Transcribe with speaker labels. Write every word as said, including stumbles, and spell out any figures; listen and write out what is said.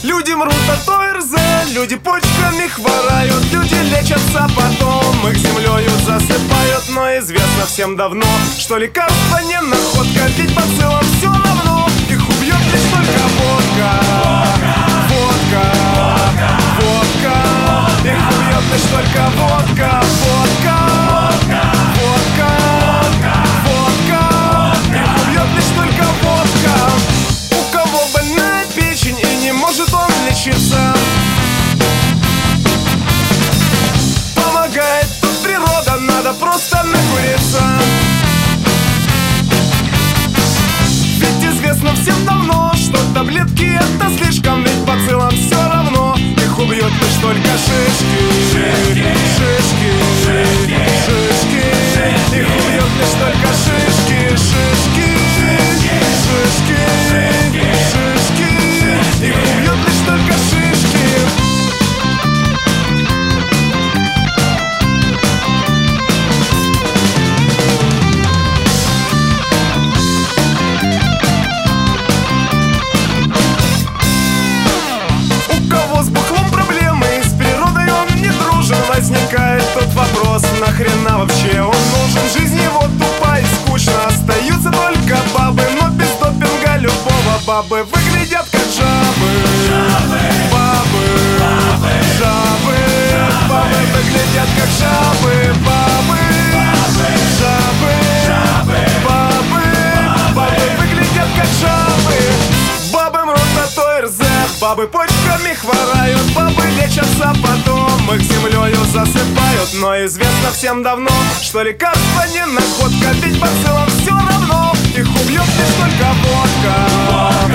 Speaker 1: Люди мрут от ОРЗ, люди почками хворают, люди лечатся потом, их землею засыпают. Но известно всем давно, что лекарство не находка, ведь бациллам все равно, их убьет лишь только водка. Водка, водка, их убьет лишь только водка. Водка, водка, водка, их убьет лишь только водка. У кого больная печень и не может он лечиться, помогает тут природа, надо просто накуриться. Ведь известно всем давно, что таблетки это слишком, ведь бациллам все равно, их убьет лишь только шишки. Шишки, шишки, шишки, шишки, их убьет лишь только шишки. Шишки, шишки, шишки, их убьет лишь только шишки. Возникает тот вопрос, нахрена вообще он нужен? Жизнь его тупа и скучно, остаются только бабы, но без допинга любого бабы выглядят как жабы. Жабы, бабы, бабы, жабы, бабы выглядят как жабы. Бабы, жабы, жабы, бабы, бабы выглядят как жабы. Бабы мрут от ОРЗ, бабы почками хворают, бабы лечатся потом, их землею засыпают. Но известно всем давно, что лекарство не находка, ведь бациллам все равно, их убьет лишь только водка.